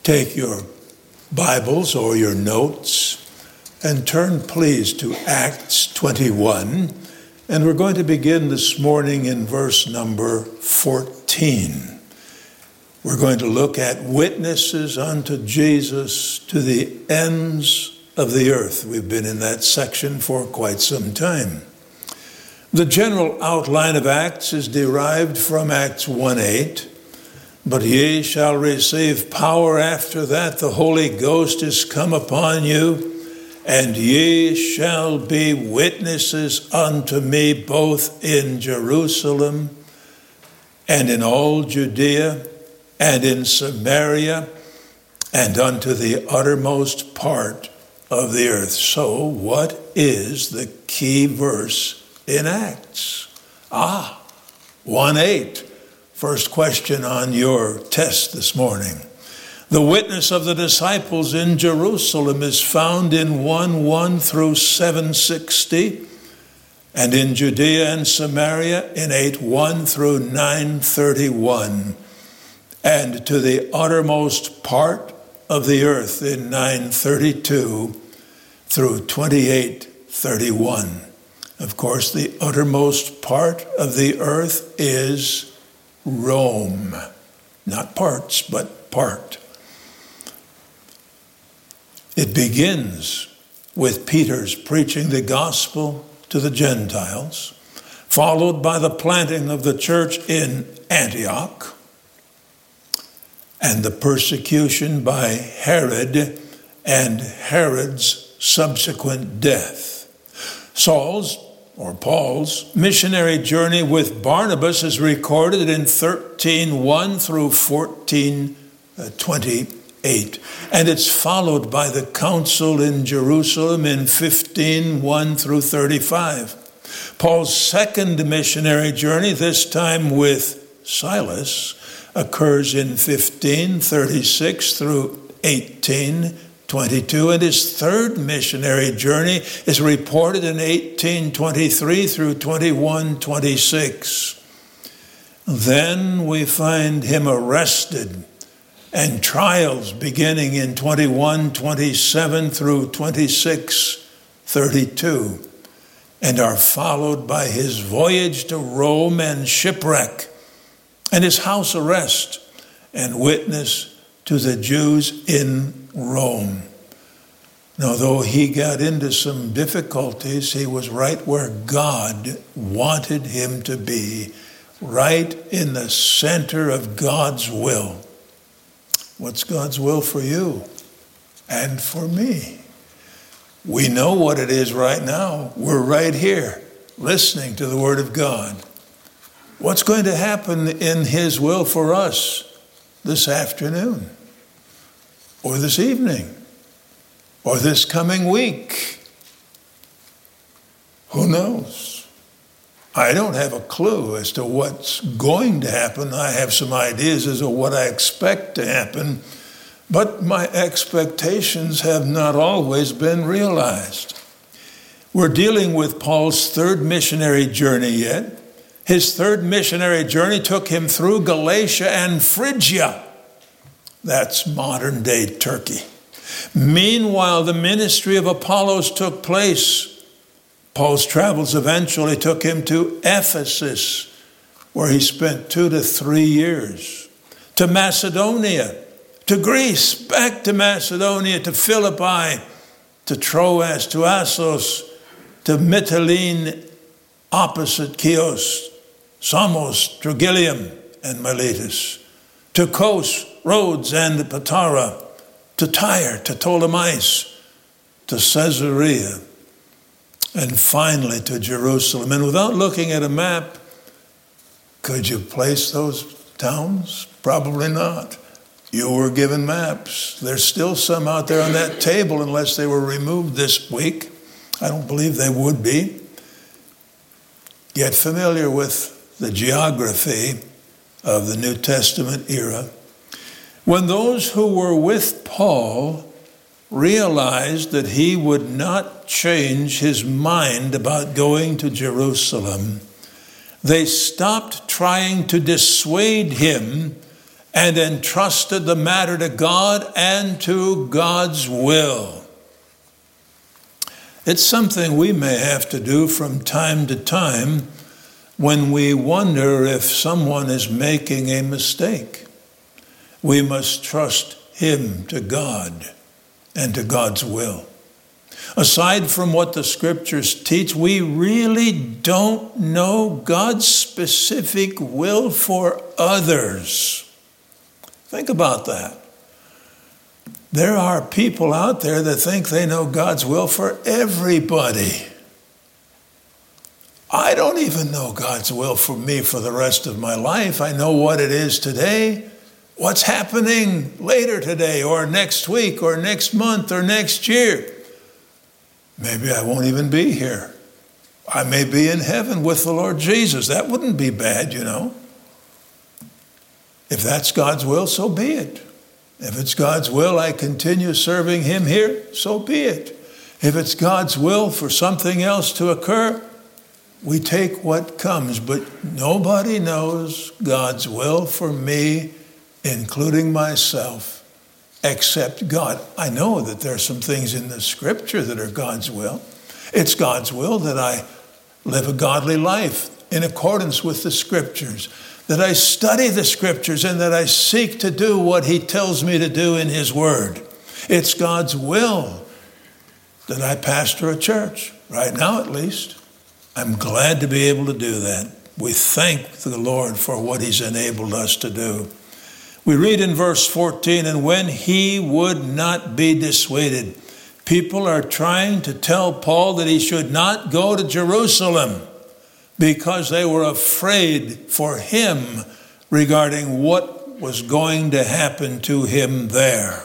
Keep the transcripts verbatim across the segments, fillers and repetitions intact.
Take your Bibles or your notes and turn please to Acts twenty-one. And we're going to begin this morning in verse number fourteen. We're going to look at witnesses unto Jesus to the ends of the earth. We've been in that section for quite some time. The general outline of Acts is derived from Acts one eight. But ye shall receive power after that the Holy Ghost is come upon you, and ye shall be witnesses unto me both in Jerusalem and in all Judea and in Samaria and unto the uttermost part of the earth. So what is the key verse in Acts? Ah, one eight. First question on your test this morning. The witness of the disciples in Jerusalem is found in one one through seven sixty, and in Judea and Samaria in eight one through nine thirty-one, and to the uttermost part of the earth in nine thirty-two through twenty-eight thirty-one. Of course, the uttermost part of the earth is Rome. Not parts, but part. It begins with Peter's preaching the gospel to the Gentiles, followed by the planting of the church in Antioch, and the persecution by Herod and Herod's subsequent death. Saul's or Paul's missionary journey with Barnabas is recorded in thirteen one through fourteen twenty-eight. And it's followed by the council in Jerusalem in fifteen one through thirty-five. Paul's second missionary journey, this time with Silas, occurs in fifteen thirty-six through eighteen twenty-two, and his third missionary journey is reported in eighteen twenty-three through twenty-one twenty-six. Then we find him arrested and trials beginning in twenty-one twenty-seven through twenty-six thirty-two, and are followed by his voyage to Rome and shipwreck, and his house arrest and witness to the Jews in Rome. Now, though he got into some difficulties, he was right where God wanted him to be, right in the center of God's will. What's God's will for you and for me? We know what it is right now. We're right here listening to the Word of God. What's going to happen in His will for us this afternoon? Or this evening, or this coming week? Who knows? I don't have a clue as to what's going to happen. I have some ideas as to what I expect to happen, but my expectations have not always been realized. We're dealing with Paul's third missionary journey yet. His third missionary journey took him through Galatia and Phrygia. That's modern-day Turkey. Meanwhile, the ministry of Apollos took place. Paul's travels eventually took him to Ephesus, where he spent two to three years, to Macedonia, to Greece, back to Macedonia, to Philippi, to Troas, to Assos, to Mytilene, opposite Chios, Samos, Trogyllium, and Miletus, to Kos, Rhodes, and Patara, to Tyre, to Ptolemais, to Caesarea, and finally to Jerusalem. And without looking at a map, could you place those towns? Probably not. You were given maps. There's still some out there on that table unless they were removed this week. I don't believe they would be. Get familiar with the geography of the New Testament era. When those who were with Paul realized that he would not change his mind about going to Jerusalem, they stopped trying to dissuade him and entrusted the matter to God and to God's will. It's something we may have to do from time to time when we wonder if someone is making a mistake. We must trust him to God and to God's will. Aside from what the scriptures teach, we really don't know God's specific will for others. Think about that. There are people out there that think they know God's will for everybody. I don't even know God's will for me for the rest of my life. I know what it is today, what's happening later today or next week or next month or next year. Maybe I won't even be here. I may be in heaven with the Lord Jesus. That wouldn't be bad, you know. If that's God's will, so be it. If it's God's will, I continue serving him here, so be it. If it's God's will for something else to occur, we take what comes. But nobody knows God's will for me, including myself, except God. I know that there are some things in the scripture that are God's will. It's God's will that I live a godly life in accordance with the scriptures, that I study the scriptures and that I seek to do what he tells me to do in his word. It's God's will that I pastor a church, right now at least. I'm glad to be able to do that. We thank the Lord for what he's enabled us to do. We read in verse fourteen, and when he would not be dissuaded, people are trying to tell Paul that he should not go to Jerusalem because they were afraid for him regarding what was going to happen to him there.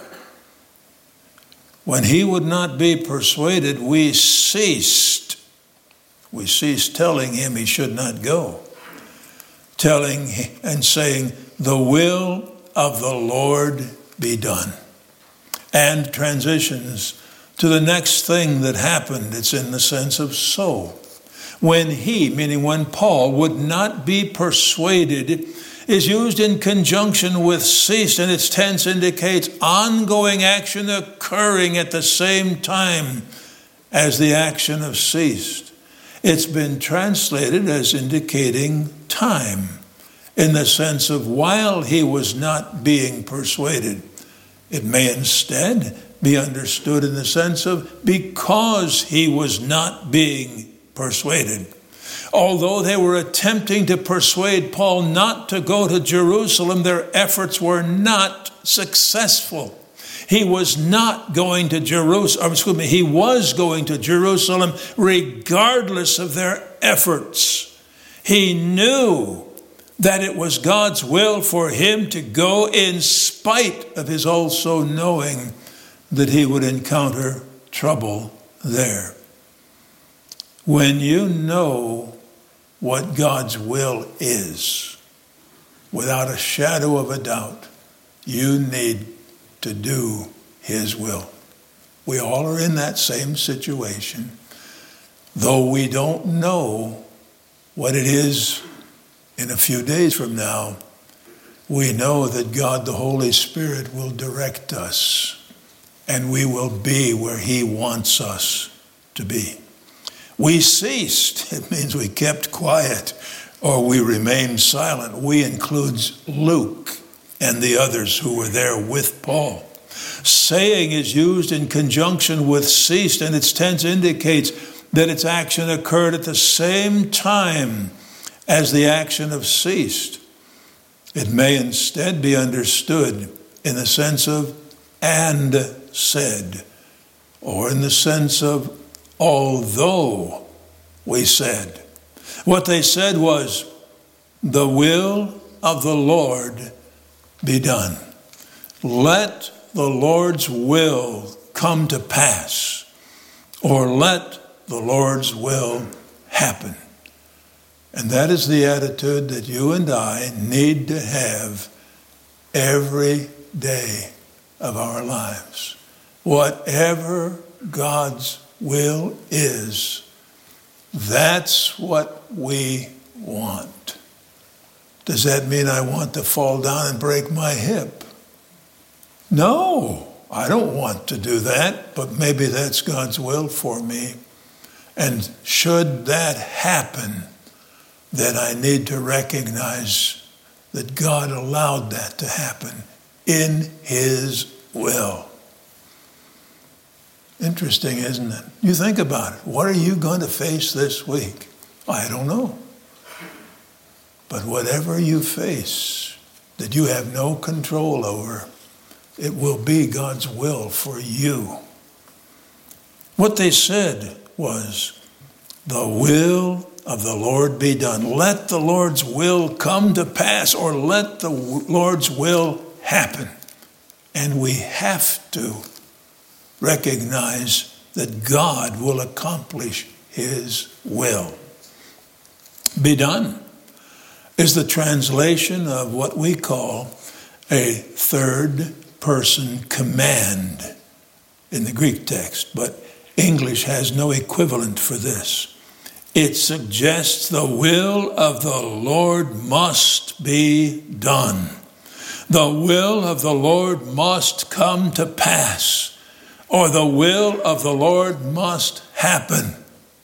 When he would not be persuaded, we ceased. We ceased telling him he should not go, telling and saying, the will of the Lord be done. And transitions to the next thing that happened. It's in the sense of so. When he, meaning when Paul, would not be persuaded, is used in conjunction with ceased, and its tense indicates ongoing action occurring at the same time as the action of ceased. It's been translated as indicating time, in the sense of while he was not being persuaded. It may instead be understood in the sense of because he was not being persuaded. Although they were attempting to persuade Paul not to go to Jerusalem, their efforts were not successful. He was not going to Jerusalem, excuse me, he was going to Jerusalem regardless of their efforts. He knew that it was God's will for him to go in spite of his also knowing that he would encounter trouble there. When you know what God's will is, without a shadow of a doubt, you need to do his will. We all are in that same situation. Though we don't know what it is in a few days from now, we know that God the Holy Spirit will direct us and we will be where he wants us to be. We ceased. It means we kept quiet or we remained silent. We includes Luke and the others who were there with Paul. Saying is used in conjunction with ceased, and its tense indicates that its action occurred at the same time as the action of ceased. It may instead be understood in the sense of and said, or in the sense of although we said. What they said was, the will of the Lord be done. Let the Lord's will come to pass, or let the Lord's will happen. And that is the attitude that you and I need to have every day of our lives. Whatever God's will is, that's what we want. Does that mean I want to fall down and break my hip? No, I don't want to do that, but maybe that's God's will for me. And should that happen, then I need to recognize that God allowed that to happen in his will. Interesting, isn't it? You think about it. What are you going to face this week? I don't know. But whatever you face that you have no control over, it will be God's will for you. What they said was, the will of the Lord be done. Let the Lord's will come to pass, or let the Lord's will happen. And we have to recognize that God will accomplish his will. Be done is the translation of what we call a third person command in the Greek text, but English has no equivalent for this. It suggests the will of the Lord must be done. The will of the Lord must come to pass, or the will of the Lord must happen.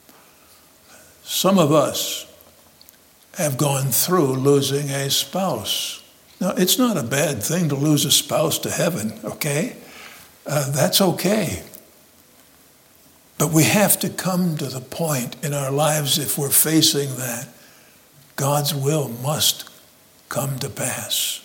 Some of us have gone through losing a spouse. Now, it's not a bad thing to lose a spouse to heaven, okay? Uh, that's okay. But we have to come to the point in our lives, if we're facing that, God's will must come to pass.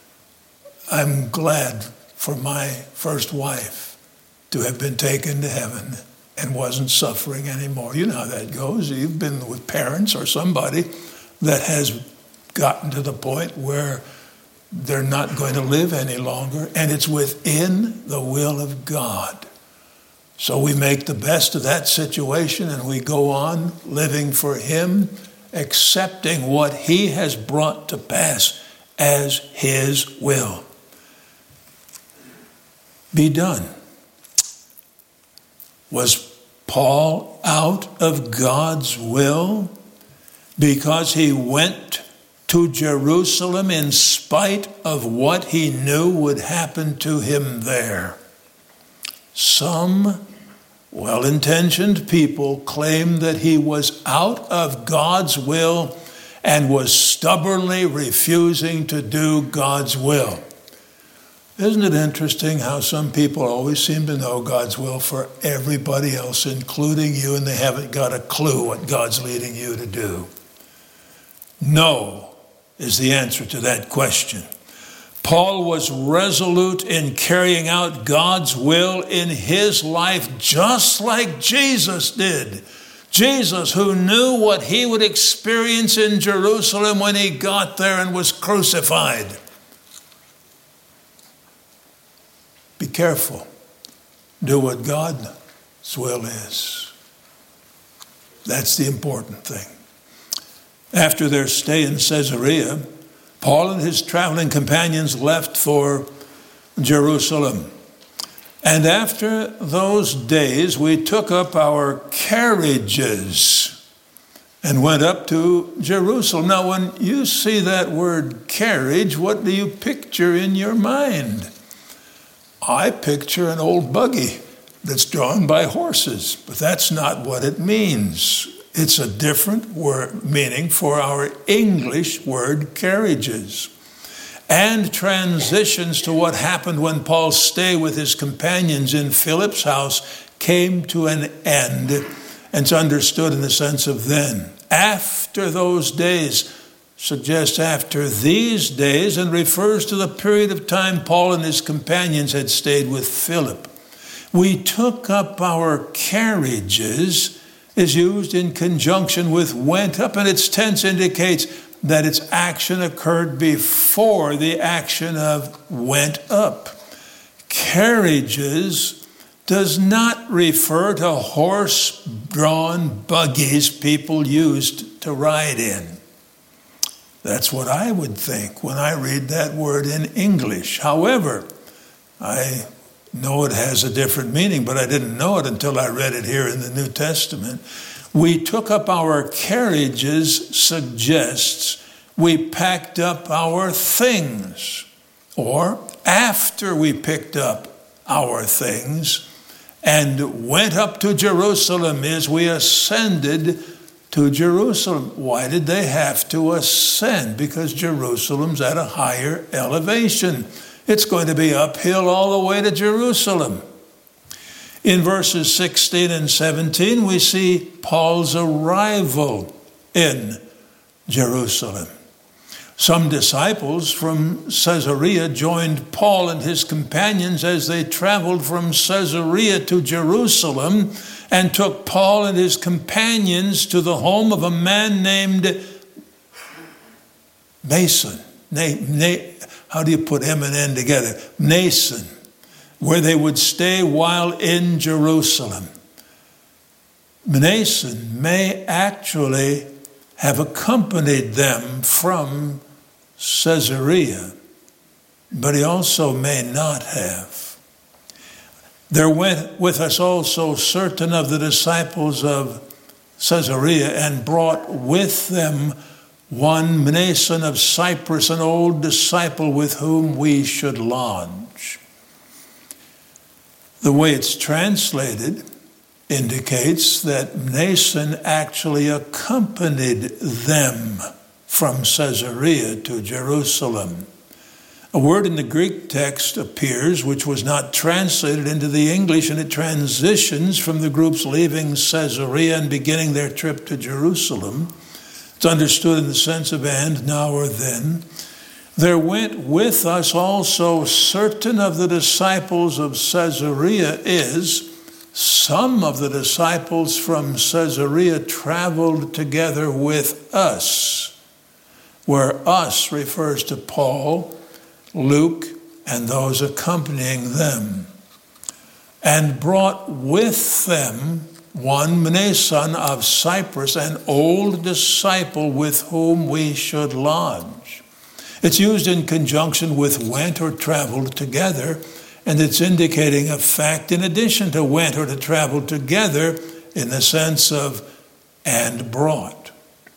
I'm glad for my first wife to have been taken to heaven and wasn't suffering anymore. You know how that goes. You've been with parents or somebody that has gotten to the point where they're not going to live any longer, and it's within the will of God. So we make the best of that situation, and we go on living for him, accepting what he has brought to pass as his will. Be done. Was Paul out of God's will because he went to Jerusalem in spite of what he knew would happen to him there? Some well-intentioned people claim that he was out of God's will and was stubbornly refusing to do God's will. Isn't it interesting how some people always seem to know God's will for everybody else, including you, and they haven't got a clue what God's leading you to do? No is the answer to that question. Paul was resolute in carrying out God's will in his life, just like Jesus did. Jesus, who knew what he would experience in Jerusalem when he got there and was crucified. Be careful. Do what God's will is. That's the important thing. After their stay in Caesarea, Paul and his traveling companions left for Jerusalem. And after those days, we took up our carriages and went up to Jerusalem. Now, when you see that word carriage, what do you picture in your mind? I picture an old buggy that's drawn by horses, but that's not what it means. It's a different word meaning for our English word carriages, and transitions to what happened when Paul's stay with his companions in Philip's house came to an end, and it's understood in the sense of then. After those days suggests after these days, and refers to the period of time Paul and his companions had stayed with Philip. We took up our carriages is used in conjunction with went up, and its tense indicates that its action occurred before the action of went up. Carriages does not refer to horse-drawn buggies people used to ride in. That's what I would think when I read that word in English. However, I know it has a different meaning, but I didn't know it until I read it here in the New Testament. We took up our carriages suggests we packed up our things, or after we picked up our things and went up to Jerusalem as we ascended to Jerusalem. Why did they have to ascend? Because Jerusalem's at a higher elevation. It's going to be uphill all the way to Jerusalem. In verses sixteen and seventeen, we see Paul's arrival in Jerusalem. Some disciples from Caesarea joined Paul and his companions as they traveled from Caesarea to Jerusalem and took Paul and his companions to the home of a man named Mason. Na- na- how do you put M and N together? Mnason, where they would stay while in Jerusalem. Mnason may actually have accompanied them from Caesarea, but he also may not have. There went with us also certain of the disciples of Caesarea, and brought with them one Mnason of Cyprus, an old disciple with whom we should lodge. The way it's translated indicates that Mnason actually accompanied them from Caesarea to Jerusalem. A word in the Greek text appears, which was not translated into the English, and it transitions from the groups leaving Caesarea and beginning their trip to Jerusalem. It's understood in the sense of and, now or then. There went with us also certain of the disciples of Caesarea is, some of the disciples from Caesarea traveled together with us, where us refers to Paul, Luke, and those accompanying them, and brought with them one Mnason of Cyprus, an old disciple with whom we should lodge. It's used in conjunction with went or traveled together, and it's indicating a fact in addition to went or to travel together in the sense of and brought.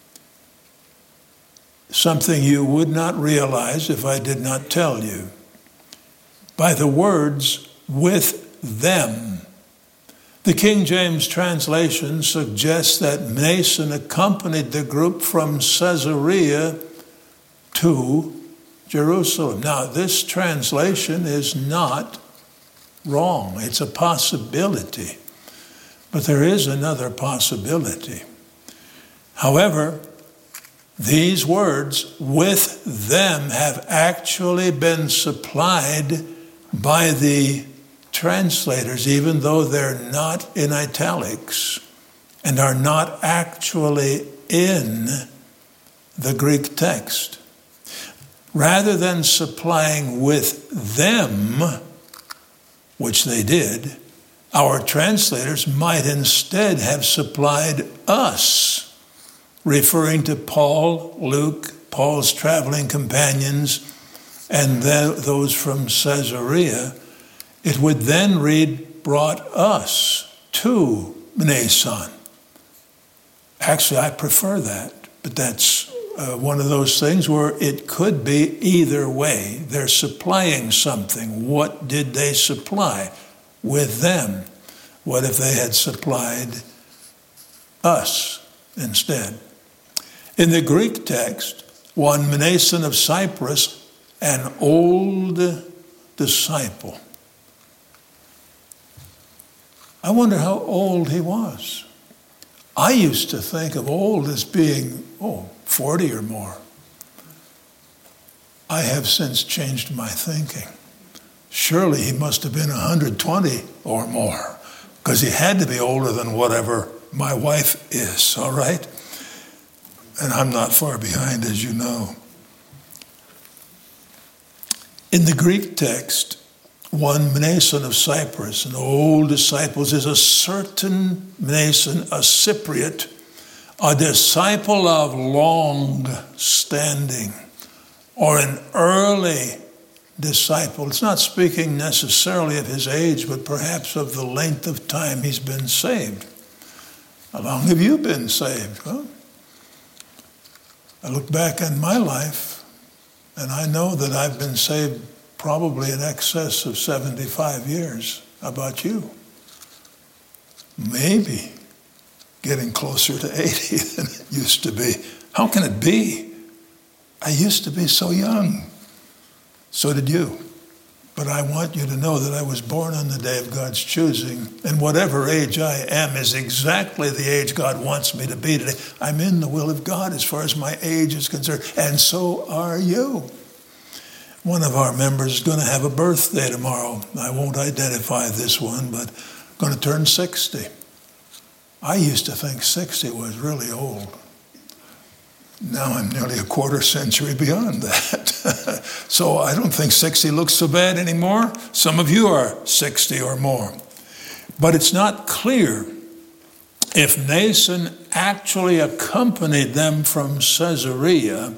Something you would not realize if I did not tell you. By the words, with them. The King James translation suggests that Mnason accompanied the group from Caesarea to Jerusalem. Now, this translation is not wrong. It's a possibility. But there is another possibility. However, these words, with them, have actually been supplied by the translators, even though they're not in italics and are not actually in the Greek text. Rather than supplying with them, which they did, our translators might instead have supplied us, referring to Paul, Luke, Paul's traveling companions, and those from Caesarea. It would then read, brought us to Mnason. Actually, I prefer that, but that's uh, one of those things where it could be either way. They're supplying something. What did they supply with them? What if they had supplied us instead? In the Greek text, one Mnason of Cyprus, an old disciple. I wonder how old he was. I used to think of old as being, oh, forty or more. I have since changed my thinking. Surely he must have been one hundred twenty or more, because he had to be older than whatever my wife is, all right? And I'm not far behind, as you know. In the Greek text, one Mnason of Cyprus, an old disciple, is a certain Mnason, a Cypriot, a disciple of long standing, or an early disciple. It's not speaking necessarily of his age, but perhaps of the length of time he's been saved. How long have you been saved? Huh? I look back on my life, and I know that I've been saved probably in excess of seventy-five years. How about you? Maybe getting closer to eighty than it used to be. How can it be? I used to be so young. So did you. But I want you to know that I was born on the day of God's choosing, and whatever age I am is exactly the age God wants me to be today. I'm in the will of God as far as my age is concerned, and so are you. One of our members is going to have a birthday tomorrow. I won't identify this one, but going to turn sixty. I used to think sixty was really old. Now I'm nearly a quarter century beyond that. So I don't think sixty looks so bad anymore. Some of you are sixty or more. But it's not clear if Nason actually accompanied them from Caesarea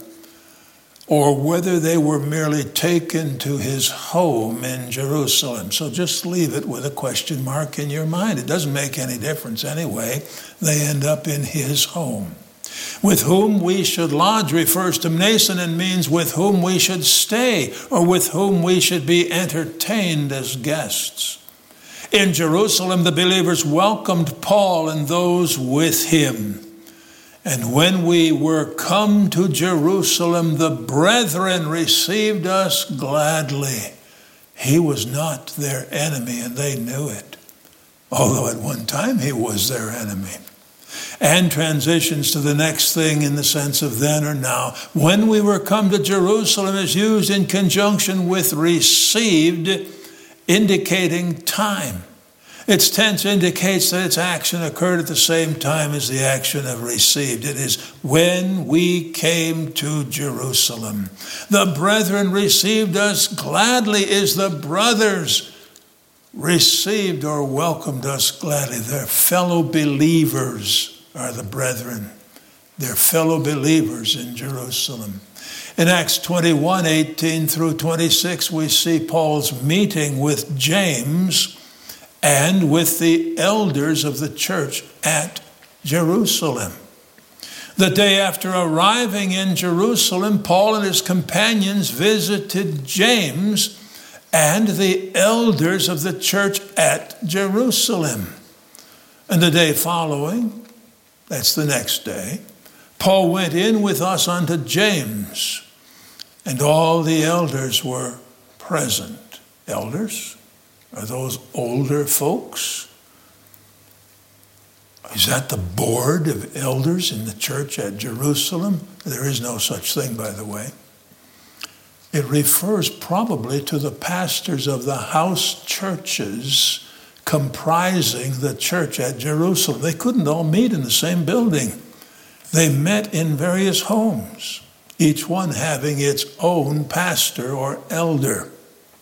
or whether they were merely taken to his home in Jerusalem. So just leave it with a question mark in your mind. It doesn't make any difference anyway. They end up in his home. With whom we should lodge refers to Nason and means with whom we should stay or with whom we should be entertained as guests. In Jerusalem, the believers welcomed Paul and those with him. And when we were come to Jerusalem, the brethren received us gladly. He was not their enemy, and they knew it, although at one time he was their enemy. And transitions to the next thing in the sense of then or now. When we were come to Jerusalem is used in conjunction with received, indicating time. Its tense indicates that its action occurred at the same time as the action of received. It is when we came to Jerusalem. The brethren received us gladly is the brothers received or welcomed us gladly. Their fellow believers are the brethren. They're fellow believers in Jerusalem. In Acts twenty-one, eighteen through twenty-six, we see Paul's meeting with James and with the elders of the church at Jerusalem. The day after arriving in Jerusalem, Paul and his companions visited James and the elders of the church at Jerusalem. And the day following, that's the next day, Paul went in with us unto James, and all the elders were present. Elders? Are those older folks? Is that the board of elders in the church at Jerusalem? There is no such thing, by the way. It refers probably to the pastors of the house churches comprising the church at Jerusalem. They couldn't all meet in the same building. They met in various homes, each one having its own pastor or elder.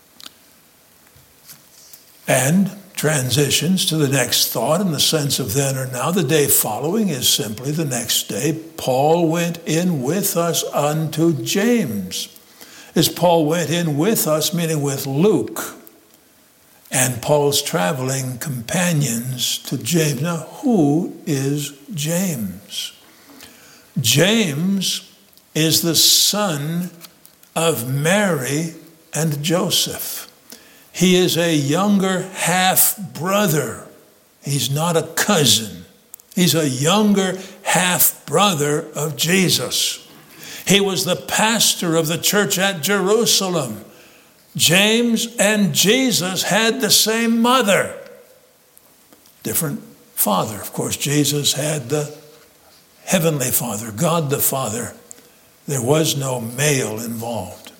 And transitions to the next thought in the sense of then or now. The day following is simply the next day. Paul went in with us unto James. As Paul went in with us, meaning with Luke and Paul's traveling companions to James. Now, who is James? James is the son of Mary and Joseph. He is a younger half-brother. He's not a cousin. He's a younger half-brother of Jesus. He was the pastor of the church at Jerusalem. James and Jesus had the same mother. Different father. Of course, Jesus had the heavenly Father, God the Father. There was no male involved.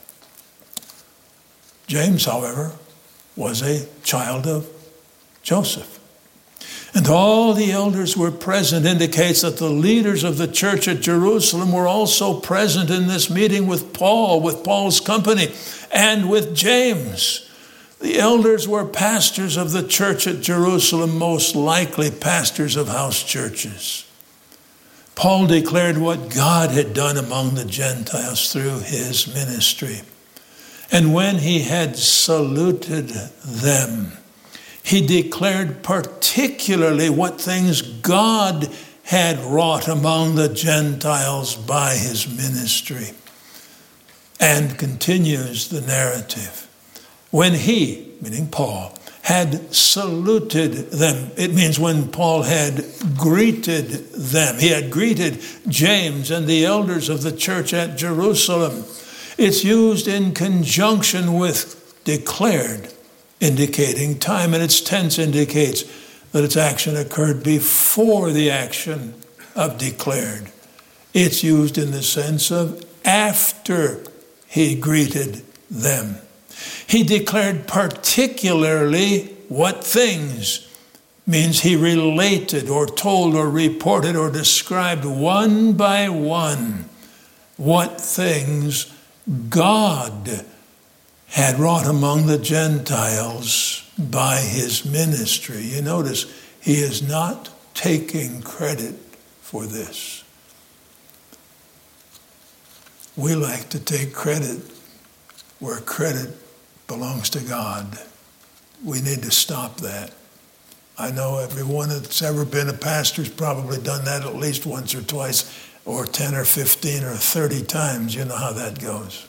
James, however, was a child of Joseph. And all the elders were present indicates that the leaders of the church at Jerusalem were also present in this meeting with Paul, with Paul's company, and with James. The elders were pastors of the church at Jerusalem, most likely pastors of house churches. Paul declared what God had done among the Gentiles through his ministry. And when he had saluted them, he declared particularly what things God had wrought among the Gentiles by his ministry. And continues the narrative. When he, meaning Paul, had saluted them, it means when Paul had greeted them, he had greeted James and the elders of the church at Jerusalem. It's used in conjunction with declared, indicating time, and its tense indicates that its action occurred before the action of declared. It's used in the sense of after he greeted them. He declared particularly what things, means he related or told or reported or described one by one what things God had wrought among the Gentiles by his ministry. You notice he is not taking credit for this. We like to take credit where credit belongs to God. We need to stop that. I know everyone that's ever been a pastor has probably done that at least once or twice, or ten or fifteen or thirty times. You know how that goes.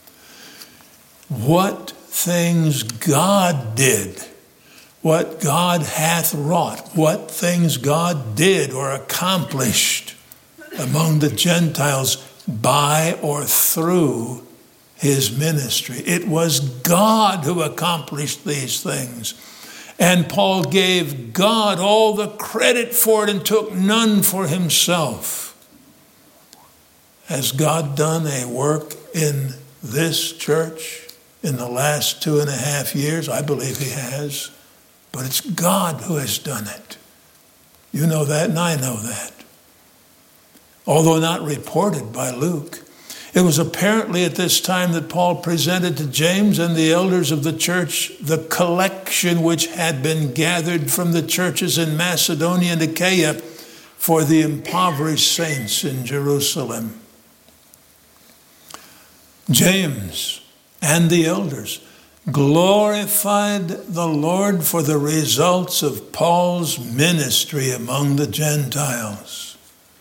What things God did, what God hath wrought, what things God did or accomplished among the Gentiles by or through his ministry. It was God who accomplished these things. And Paul gave God all the credit for it and took none for himself. Has God done a work in this church in the last two and a half years? I believe he has. But it's God who has done it. You know that, and I know that. Although not reported by Luke. It was apparently at this time that Paul presented to James and the elders of the church the collection which had been gathered from the churches in Macedonia and Achaia for the impoverished saints in Jerusalem. James and the elders glorified the Lord for the results of Paul's ministry among the Gentiles.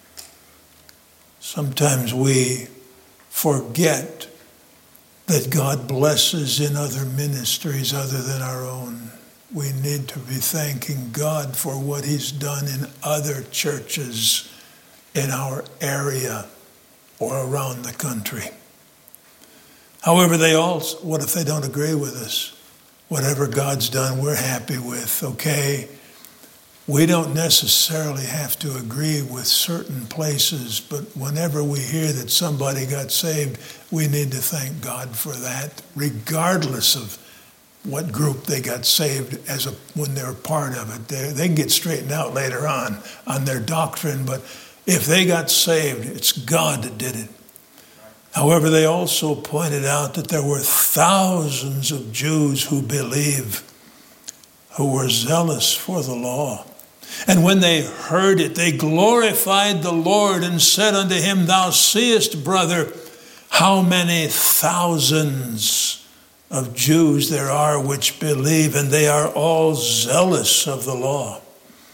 Sometimes we forget that God blesses in other ministries other than our own. We need to be thanking God for what he's done in other churches in our area or around the country. However, they all, what if they don't agree with us? Whatever God's done, we're happy with, okay? We don't necessarily have to agree with certain places, but whenever we hear that somebody got saved, we need to thank God for that, regardless of what group they got saved as a, when they're part of it. They, they can get straightened out later on on their doctrine, but if they got saved, it's God that did it. However, they also pointed out that there were thousands of Jews who believe, who were zealous for the law. And when they heard it, they glorified the Lord and said unto him, Thou seest, brother, how many thousands of Jews there are which believe, and they are all zealous of the law.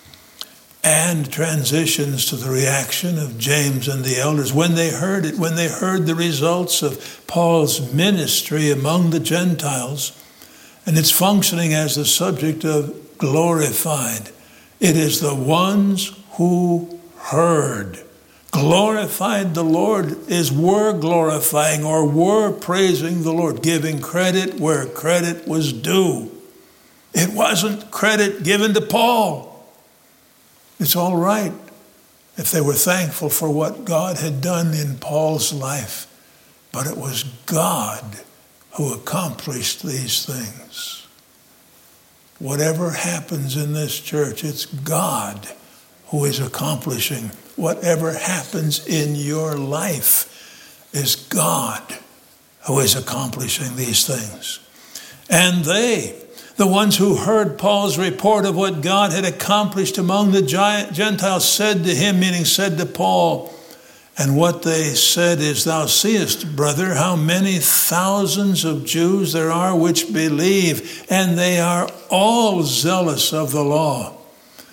And transitions to the reaction of James and the elders. When they heard it, when they heard the results of Paul's ministry among the Gentiles, and it's functioning as the subject of glorified. It is the ones who heard. Glorified the Lord is were glorifying or were praising the Lord, giving credit where credit was due. It wasn't credit given to Paul. It's all right if they were thankful for what God had done in Paul's life, but it was God who accomplished these things. Whatever happens in this church, it's God who is accomplishing. Whatever happens in your life is God who is accomplishing these things. And they, the ones who heard Paul's report of what God had accomplished among the Gentiles, said to him, meaning said to Paul, and what they said is, Thou seest, brother, how many thousands of Jews there are which believe, and they are all zealous of the law.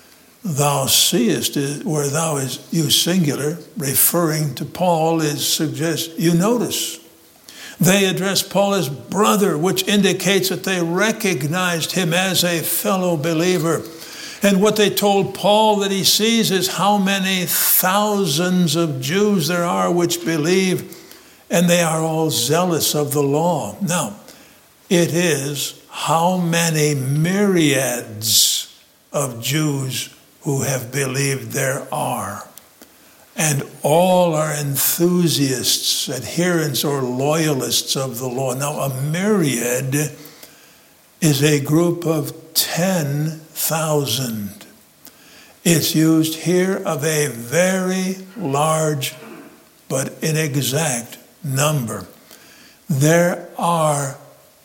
thou seest, where thou is used singular, referring to Paul, is suggest you notice. They address Paul as brother, which indicates that they recognized him as a fellow believer. And what they told Paul that he sees is how many thousands of Jews there are which believe, and they are all zealous of the law. Now, it is how many myriads of Jews who have believed there are. And all are enthusiasts, adherents, or loyalists of the law. Now, a myriad is a group of ten thousand. It's used here of a very large but inexact number. There are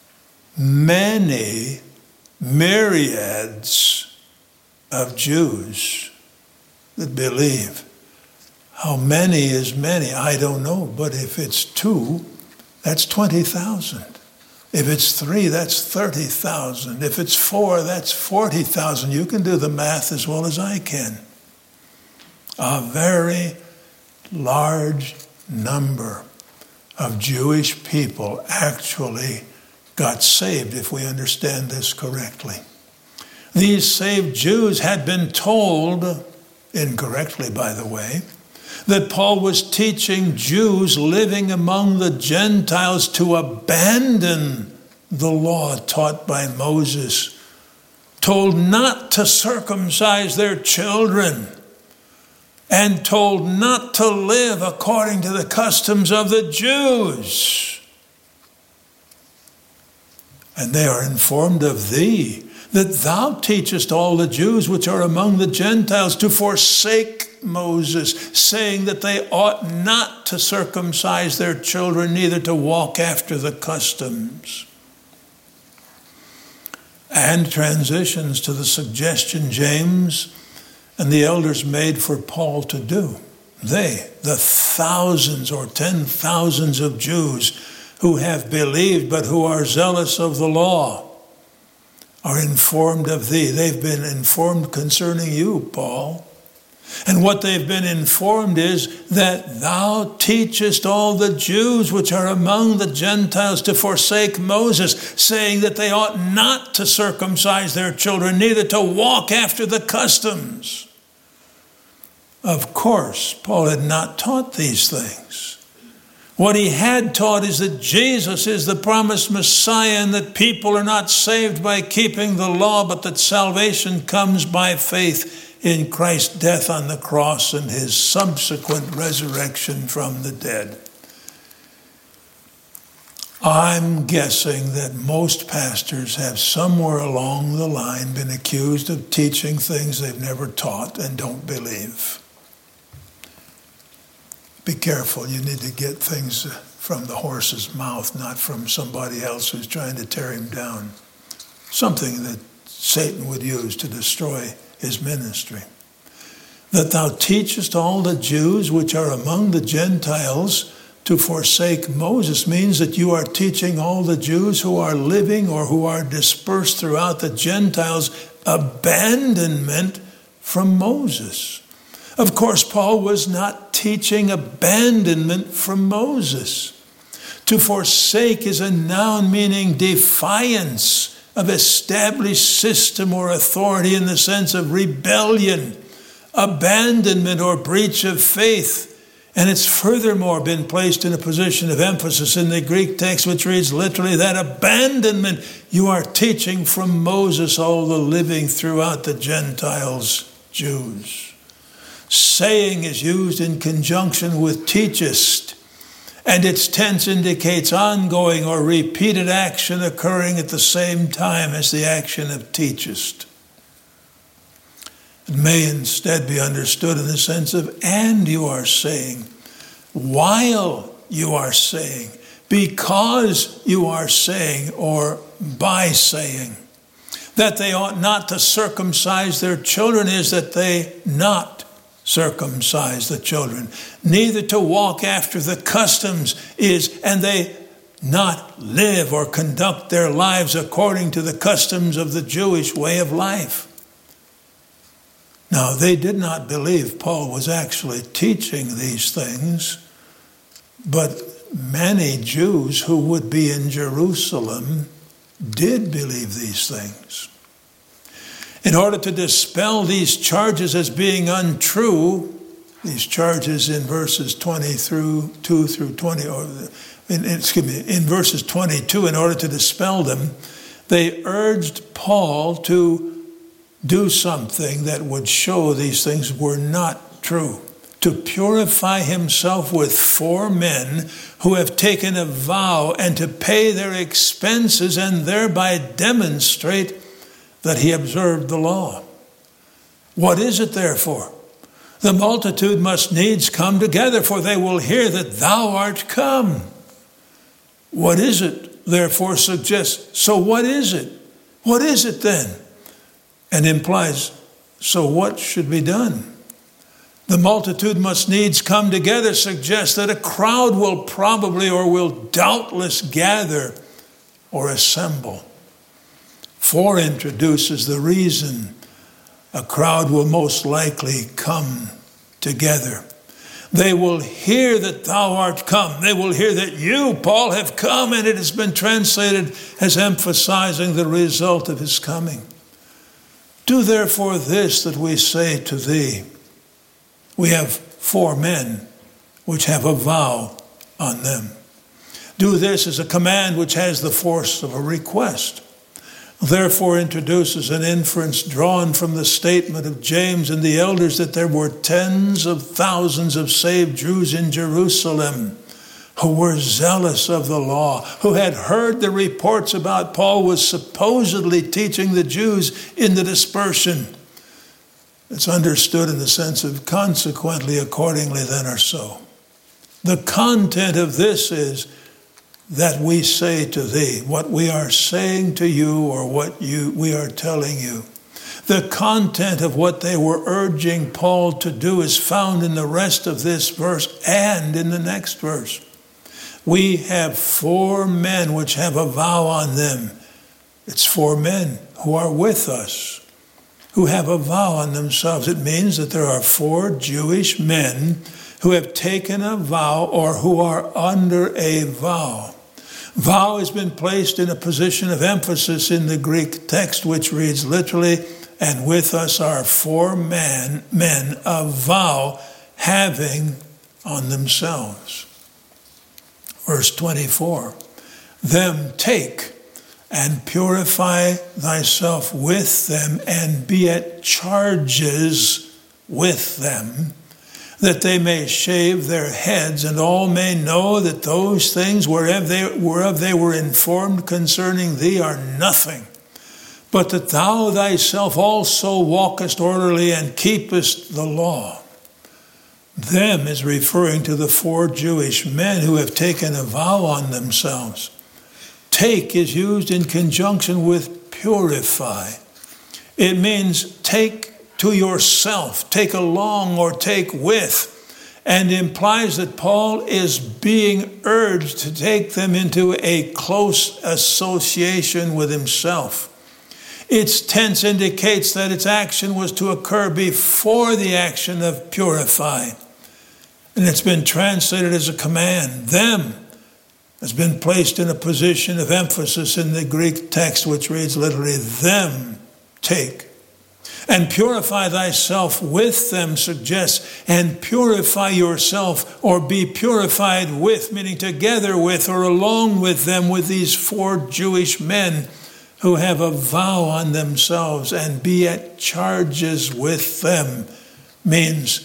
many myriads of Jews that believe. How many is many? I don't know. But if it's two, that's twenty thousand. If it's three, that's thirty thousand. If it's four, that's forty thousand. You can do the math as well as I can. A very large number of Jewish people actually got saved, if we understand this correctly. These saved Jews had been told, incorrectly by the way, that Paul was teaching Jews living among the Gentiles to abandon the law taught by Moses, told not to circumcise their children, and told not to live according to the customs of the Jews. And they are informed of thee, that thou teachest all the Jews which are among the Gentiles to forsake Moses, saying that they ought not to circumcise their children, neither to walk after the customs. And transitions to the suggestion James and the elders made for Paul to do. They, the thousands or ten thousands of Jews who have believed but who are zealous of the law, are informed of thee. They've been informed concerning you, Paul. And what they've been informed is that thou teachest all the Jews which are among the Gentiles to forsake Moses, saying that they ought not to circumcise their children, neither to walk after the customs. Of course, Paul had not taught these things. What he had taught is that Jesus is the promised Messiah and that people are not saved by keeping the law, but that salvation comes by faith in Christ's death on the cross and his subsequent resurrection from the dead. I'm guessing that most pastors have somewhere along the line been accused of teaching things they've never taught and don't believe. Be careful, you need to get things from the horse's mouth, not from somebody else who's trying to tear him down. Something that Satan would use to destroy his ministry. That thou teachest all the Jews which are among the Gentiles to forsake Moses means that you are teaching all the Jews who are living or who are dispersed throughout the Gentiles abandonment from Moses. Of course, Paul was not teaching abandonment from Moses. To forsake is a noun meaning defiance of established system or authority in the sense of rebellion, abandonment, or breach of faith. And it's furthermore been placed in a position of emphasis in the Greek text, which reads literally that abandonment you are teaching from Moses all the living throughout the Gentiles, Jews. Saying is used in conjunction with teachest, and its tense indicates ongoing or repeated action occurring at the same time as the action of teachest. It may instead be understood in the sense of and you are saying, while you are saying, because you are saying, or by saying. That they ought not to circumcise their children is that they not circumcise the children. Neither to walk after the customs is, and they not live or conduct their lives according to the customs of the Jewish way of life. Now, they did not believe Paul was actually teaching these things, but many Jews who would be in Jerusalem did believe these things. In order to dispel these charges as being untrue, these charges in verses twenty through two through twenty, or in, excuse me, in verses twenty-two, in order to dispel them, they urged Paul to do something that would show these things were not true. To purify himself with four men who have taken a vow, and to pay their expenses and thereby demonstrate that he observed the law. What is it therefore? The multitude must needs come together, for they will hear that thou art come. What is it therefore suggests, so what is it? What is it then? And implies, so what should be done? The multitude must needs come together suggests that a crowd will probably or will doubtless gather or assemble. Four introduces the reason a crowd will most likely come together. They will hear that thou art come. They will hear that you, Paul, have come, and it has been translated as emphasizing the result of his coming. Do therefore this that we say to thee. We have four men which have a vow on them. Do this as a command which has the force of a request. Therefore introduces an inference drawn from the statement of James and the elders that there were tens of thousands of saved Jews in Jerusalem who were zealous of the law, who had heard the reports about Paul was supposedly teaching the Jews in the dispersion. It's understood in the sense of consequently, accordingly, then or so. The content of this is that we say to thee, what we are saying to you or what you we are telling you. The content of what they were urging Paul to do is found in the rest of this verse and in the next verse. We have four men which have a vow on them. It's four men who are with us, who have a vow on themselves. It means that there are four Jewish men who have taken a vow or who are under a vow. Vow has been placed in a position of emphasis in the Greek text, which reads literally, and with us are four men, men a vow having on themselves. Verse twenty-four, them take and purify thyself with them, and be at charges with them, that they may shave their heads, and all may know that those things whereof they, whereof they were informed concerning thee are nothing, but that thou thyself also walkest orderly and keepest the law. Them is referring to the four Jewish men who have taken a vow on themselves. Take is used in conjunction with purify. It means take to yourself, take along or take with, and implies that Paul is being urged to take them into a close association with himself. Its tense indicates that its action was to occur before the action of purify. And it's been translated as a command. Them has been placed in a position of emphasis in the Greek text, which reads literally, them take. And purify thyself with them suggests, and purify yourself or be purified with, meaning together with or along with them, with these four Jewish men who have a vow on themselves, and be at charges with them, means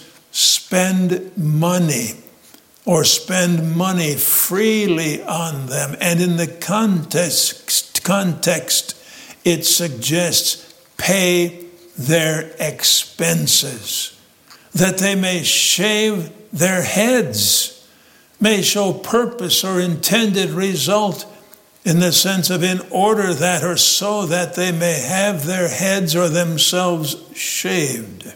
spend money or spend money freely on them. And in the context, context it suggests pay their expenses, that they may shave their heads, may show purpose or intended result in the sense of in order that or so that they may have their heads or themselves shaved.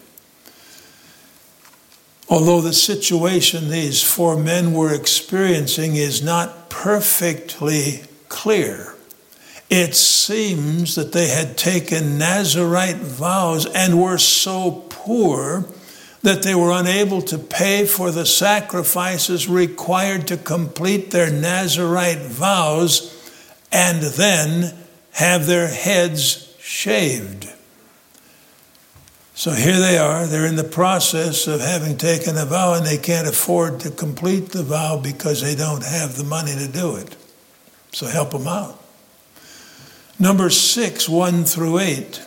Although the situation these four men were experiencing is not perfectly clear, it seems that they had taken Nazirite vows and were so poor that they were unable to pay for the sacrifices required to complete their Nazirite vows and then have their heads shaved. So here they are, they're in the process of having taken a vow and they can't afford to complete the vow because they don't have the money to do it. So help them out. Number six, one through eight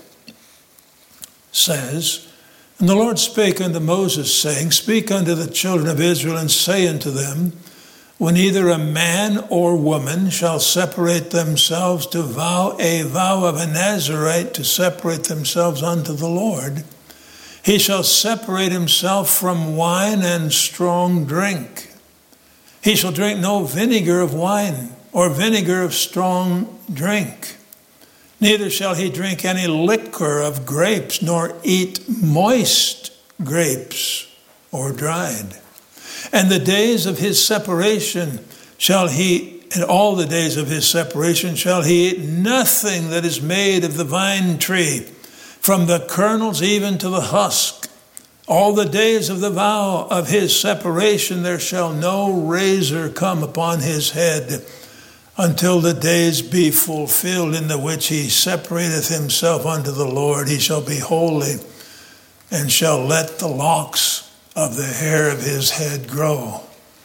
says, And the Lord spake unto Moses, saying, Speak unto the children of Israel, and say unto them, When either a man or woman shall separate themselves to vow a vow of a Nazirite to separate themselves unto the Lord, he shall separate himself from wine and strong drink. He shall drink no vinegar of wine or vinegar of strong drink. Neither shall he drink any liquor of grapes, nor eat moist grapes or dried. And the days of his separation shall he, in all the days of his separation shall he eat nothing that is made of the vine tree, from the kernels even to the husk. All the days of the vow of his separation there shall no razor come upon his head, until the days be fulfilled in the which he separateth himself unto the Lord. He shall be holy, and shall let the locks of the hair of his head grow.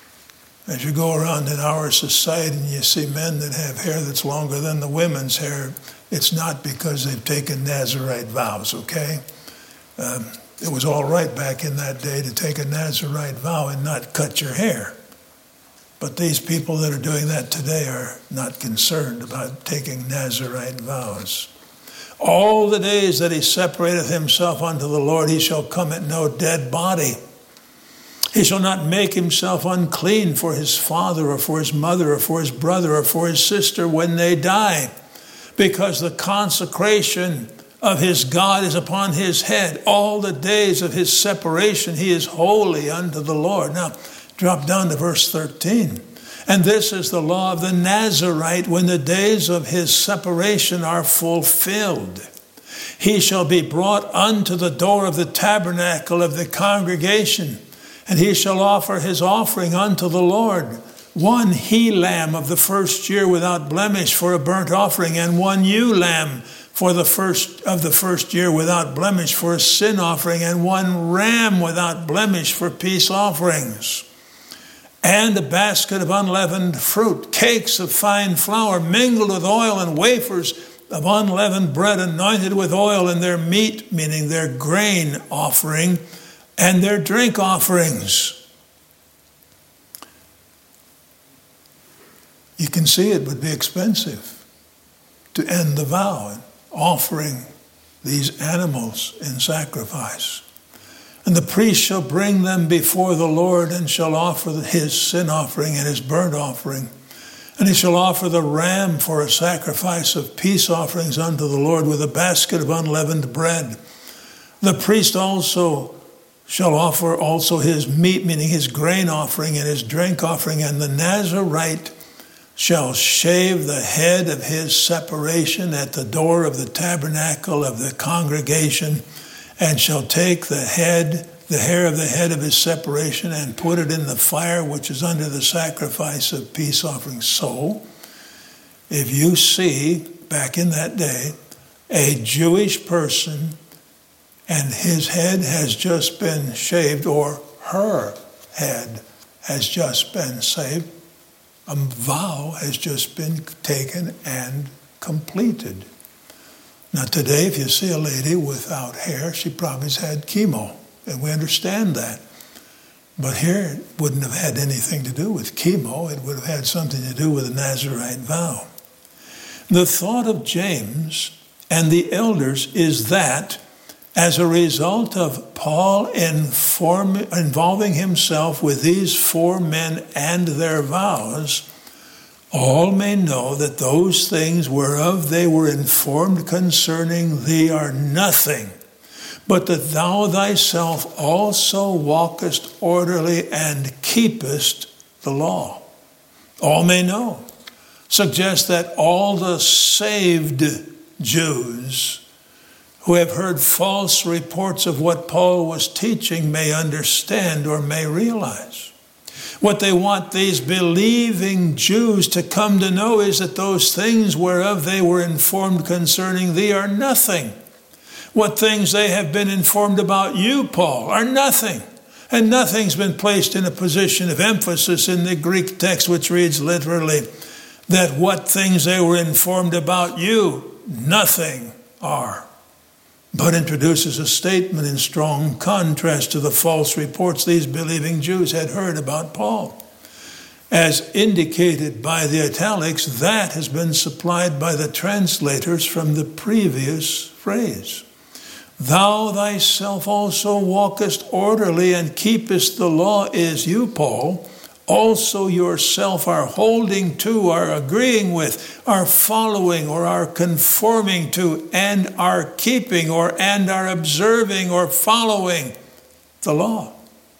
As you go around in our society and you see men that have hair that's longer than the women's hair, it's not because they've taken Nazirite vows, okay? Um, it was all right back in that day to take a Nazirite vow and not cut your hair. But these people that are doing that today are not concerned about taking Nazirite vows. All the days that he separateth himself unto the Lord, he shall come at no dead body. He shall not make himself unclean for his father or for his mother or for his brother or for his sister when they die, because the consecration of his God is upon his head. All the days of his separation he is holy unto the Lord. Now, drop down to verse thirteen. And this is the law of the Nazirite when the days of his separation are fulfilled. He shall be brought unto the door of the tabernacle of the congregation, and he shall offer his offering unto the Lord, one he lamb of the first year without blemish for a burnt offering, and one ewe lamb for the first of the first year without blemish for a sin offering, and one ram without blemish for peace offerings. And a basket of unleavened fruit, cakes of fine flour mingled with oil, and wafers of unleavened bread anointed with oil, and their meat, meaning their grain offering, and their drink offerings. You can see it would be expensive to end the vow, offering these animals in sacrifice. And the priest shall bring them before the Lord, and shall offer his sin offering and his burnt offering. And he shall offer the ram for a sacrifice of peace offerings unto the Lord, with a basket of unleavened bread. The priest also shall offer also his meat, meaning his grain offering and his drink offering. And the Nazirite shall shave the head of his separation at the door of the tabernacle of the congregation, and shall take the head, the hair of the head of his separation, and put it in the fire which is under the sacrifice of peace offering. So, if you see, back in that day, a Jewish person and his head has just been shaved, or her head has just been shaved, a vow has just been taken and completed. Now today, if you see a lady without hair, she probably has had chemo, and we understand that. But here, it wouldn't have had anything to do with chemo. It would have had something to do with a Nazirite vow. The thought of James and the elders is that, as a result of Paul inform, involving himself with these four men and their vows, all may know that those things whereof they were informed concerning thee are nothing, but that thou thyself also walkest orderly and keepest the law. All may know. suggests that all the saved Jews who have heard false reports of what Paul was teaching may understand or may realize. What they want these believing Jews to come to know is that those things whereof they were informed concerning thee are nothing. What things they have been informed about you, Paul, are nothing. And nothing's been placed in a position of emphasis in the Greek text, which reads literally that what things they were informed about you, nothing are. But introduces a statement in strong contrast to the false reports these believing Jews had heard about Paul. As indicated by the italics, that has been supplied by the translators from the previous phrase. Thou thyself also walkest orderly and keepest the law as you, Paul, also yourself are holding to, are agreeing with, are following or are conforming to, and are keeping or and are observing or following the law.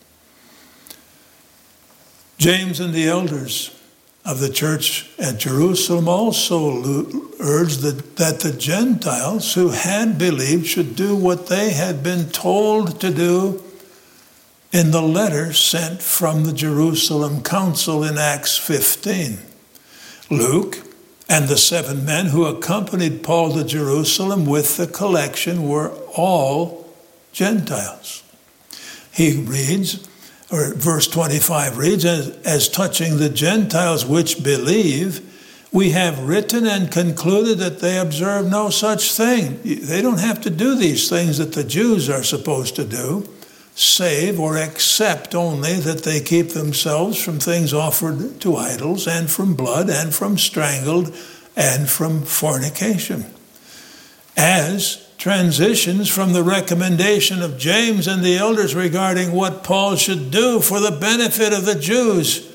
James and the elders of the church at Jerusalem also urged that, that the Gentiles who had believed should do what they had been told to do in the letter sent from the Jerusalem council in Acts fifteen. Luke and the seven men who accompanied Paul to Jerusalem with the collection were all Gentiles. He reads, or verse twenty-five reads, as, as touching the Gentiles which believe, we have written and concluded that they observe no such thing. They don't have to do these things that the Jews are supposed to do, save or except only that they keep themselves from things offered to idols and from blood and from strangled and from fornication. As transitions from the recommendation of James and the elders regarding what Paul should do for the benefit of the Jews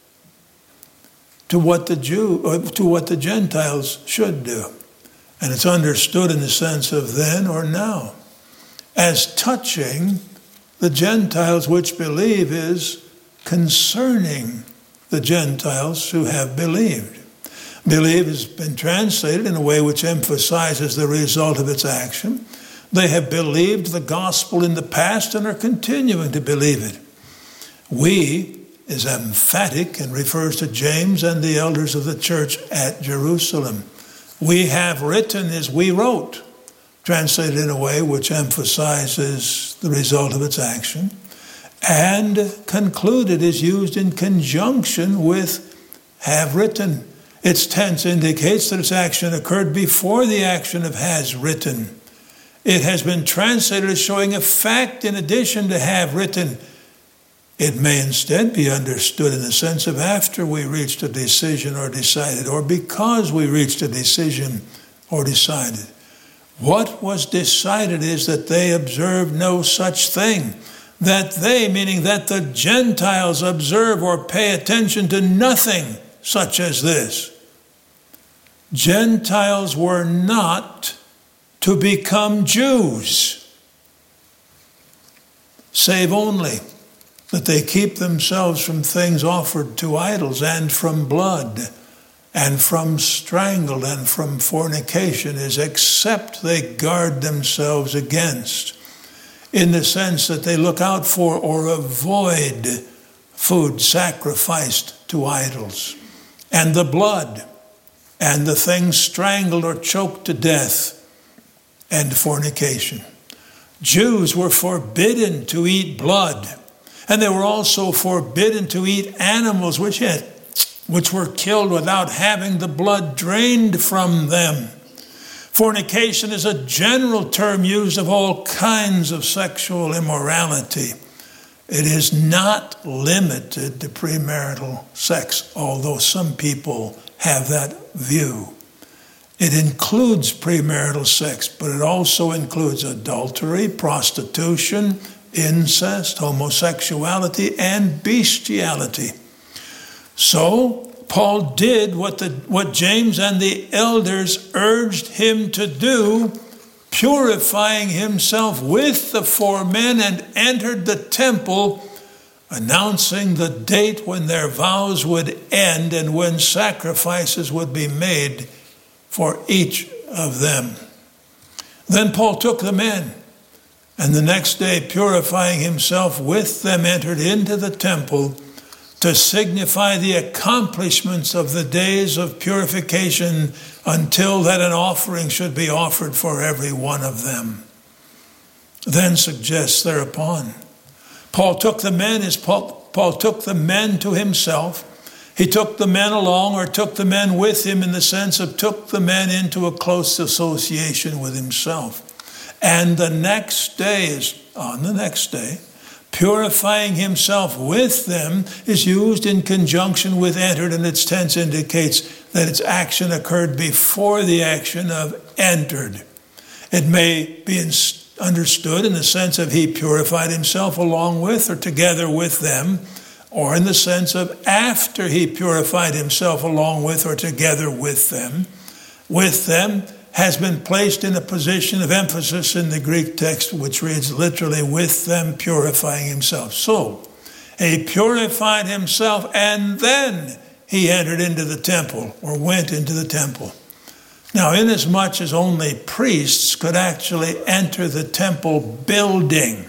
to what the Jew or to what the Gentiles should do. And it's understood in the sense of then or now. As touching the Gentiles which believe is concerning the Gentiles who have believed. Believe has been translated in a way which emphasizes the result of its action. They have believed the gospel in the past and are continuing to believe it. We is emphatic and refers to James and the elders of the church at Jerusalem. We have written as we wrote, translated in a way which emphasizes the result of its action. And concluded is used in conjunction with have written. Its tense indicates that its action occurred before the action of has written. It has been translated as showing a fact in addition to have written. It may instead be understood in the sense of after we reached a decision or decided, or because we reached a decision or decided. What was decided is that they observe no such thing. That they, meaning that the Gentiles observe or pay attention to nothing such as this. Gentiles were not to become Jews, save only that they keep themselves from things offered to idols and from blood and from strangled and from fornication, is except they guard themselves against, in the sense that they look out for or avoid food sacrificed to idols, and the blood, and the things strangled or choked to death, and fornication. Jews were forbidden to eat blood, and they were also forbidden to eat animals which had, which were killed without having the blood drained from them. Fornication is a general term used of all kinds of sexual immorality. It is not limited to premarital sex, although some people have that view. It includes premarital sex, but it also includes adultery, prostitution, incest, homosexuality, and bestiality. So, Paul did what the what James and the elders urged him to do, purifying himself with the four men, and entered the temple announcing the date when their vows would end and when sacrifices would be made for each of them. Then Paul took the men, and the next day, purifying himself with them, entered into the temple to signify the accomplishments of the days of purification until that an offering should be offered for every one of them. Then suggests thereupon, Paul took the men as Paul, Paul took the men to himself. He took the men along, or took the men with him, in the sense of took the men into a close association with himself. And the next day is on the next day, purifying himself with them is used in conjunction with entered, and its tense indicates that its action occurred before the action of entered. It may be understood in the sense of he purified himself along with or together with them, or in the sense of after he purified himself along with or together with them. With them has been placed in a position of emphasis in the Greek text, which reads literally, with them purifying himself. So, he purified himself and then he entered into the temple, or went into the temple. Now, inasmuch as only priests could actually enter the temple building,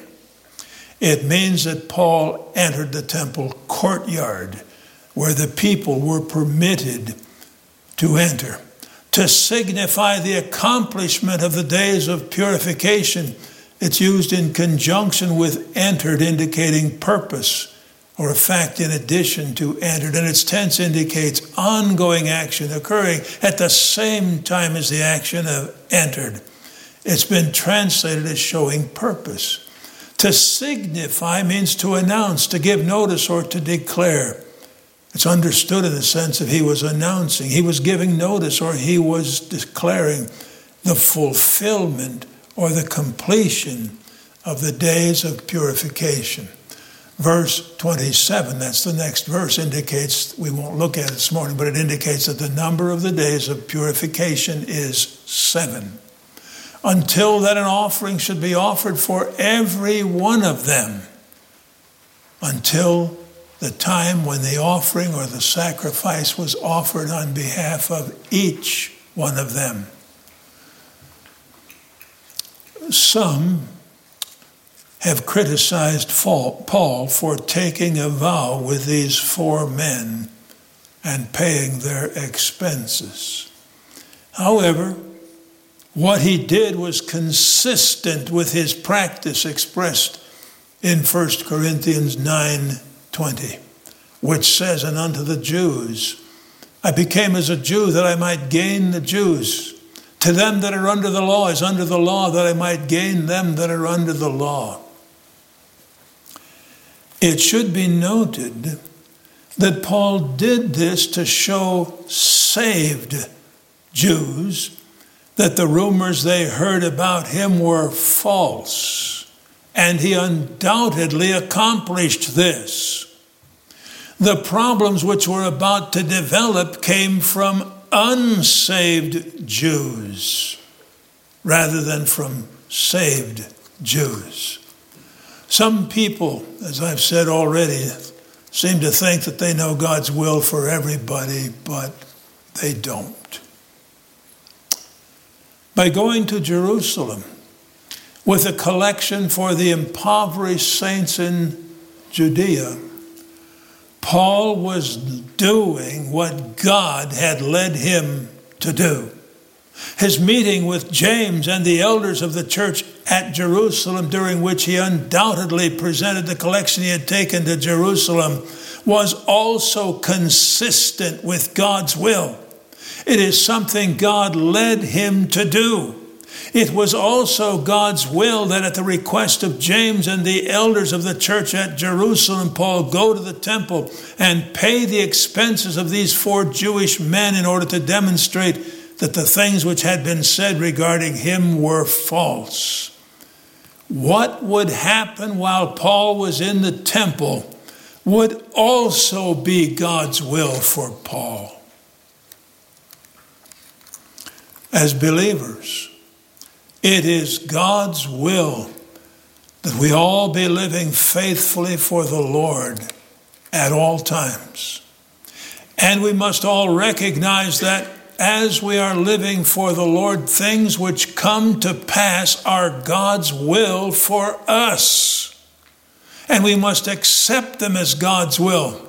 it means that Paul entered the temple courtyard, where the people were permitted to enter. To signify the accomplishment of the days of purification, it's used in conjunction with entered, indicating purpose or a fact in addition to entered. And its tense indicates ongoing action occurring at the same time as the action of entered. It's been translated as showing purpose. To signify means to announce, to give notice, or to declare. It's understood in the sense of he was announcing, he was giving notice, or he was declaring the fulfillment or the completion of the days of purification. Verse twenty-seven, that's the next verse, indicates, we won't look at it this morning, but it indicates that the number of the days of purification is seven. Until that an offering should be offered for every one of them. Until the time when the offering or the sacrifice was offered on behalf of each one of them. Some have criticized Paul for taking a vow with these four men and paying their expenses. However, what he did was consistent with his practice expressed in First Corinthians nine twenty, which says, and unto the Jews, I became as a Jew that I might gain the Jews. To them that are under the law is under the law, that I might gain them that are under the law. It should be noted that Paul did this to show saved Jews that the rumors they heard about him were false, and he undoubtedly accomplished this. The problems which were about to develop came from unsaved Jews rather than from saved Jews. Some people, as I've said already, seem to think that they know God's will for everybody, but they don't. By going to Jerusalem with a collection for the impoverished saints in Judea, Paul was doing what God had led him to do. His meeting with James and the elders of the church at Jerusalem, during which he undoubtedly presented the collection he had taken to Jerusalem, was also consistent with God's will. It is something God led him to do. It was also God's will that at the request of James and the elders of the church at Jerusalem, Paul go to the temple and pay the expenses of these four Jewish men in order to demonstrate that the things which had been said regarding him were false. What would happen while Paul was in the temple would also be God's will for Paul. As believers, it is God's will that we all be living faithfully for the Lord at all times. And we must all recognize that as we are living for the Lord, things which come to pass are God's will for us. And we must accept them as God's will.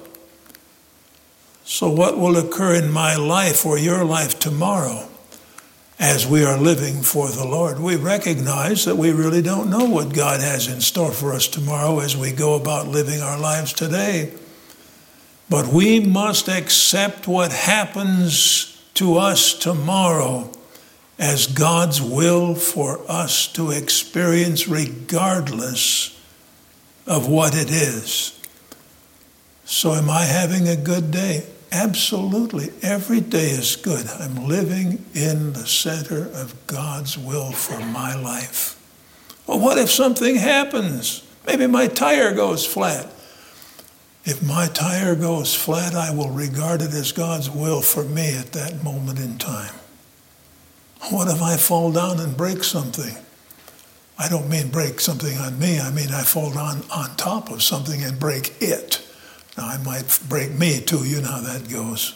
So what will occur in my life or your life tomorrow as we are living for the Lord? We recognize that we really don't know what God has in store for us tomorrow as we go about living our lives today. But we must accept what happens to us tomorrow as God's will for us to experience, regardless of what it is. So am I having a good day? Absolutely. Every day is good. I'm living in the center of God's will for my life. Well, what if something happens? Maybe my tire goes flat. If my tire goes flat, I will regard it as God's will for me at that moment in time. What if I fall down and break something? I don't mean break something on me. I mean I fall down on top of something and break it. Now, I might break me too. You know how that goes.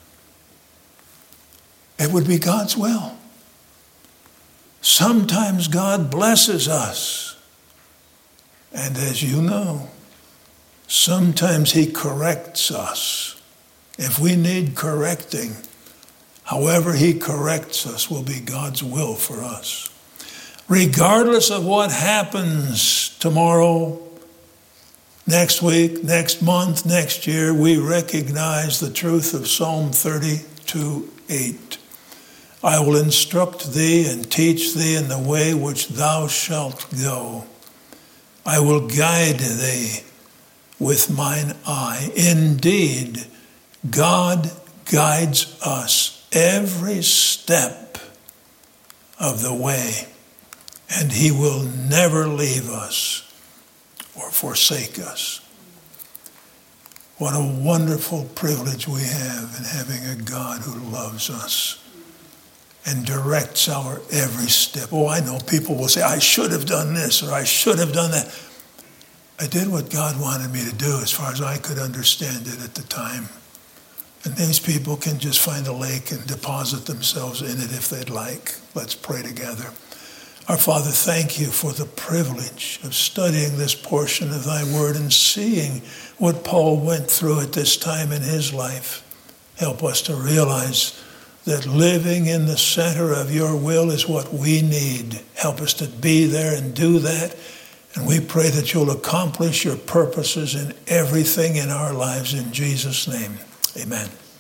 It would be God's will. Sometimes God blesses us. And as you know, sometimes he corrects us. If we need correcting, however he corrects us will be God's will for us. Regardless of what happens tomorrow, next week, next month, next year, we recognize the truth of Psalm thirty-two eight. I will instruct thee and teach thee in the way which thou shalt go. I will guide thee with mine eye. Indeed, God guides us every step of the way, and he will never leave us or forsake us. What a wonderful privilege we have in having a God who loves us and directs our every step. Oh, I know people will say, I should have done this or I should have done that. I did what God wanted me to do as far as I could understand it at the time. And these people can just find a lake and deposit themselves in it if they'd like. Let's pray together. Our Father, thank you for the privilege of studying this portion of thy word and seeing what Paul went through at this time in his life. Help us to realize that living in the center of your will is what we need. Help us to be there and do that. And we pray that you'll accomplish your purposes in everything in our lives in Jesus' name. Amen.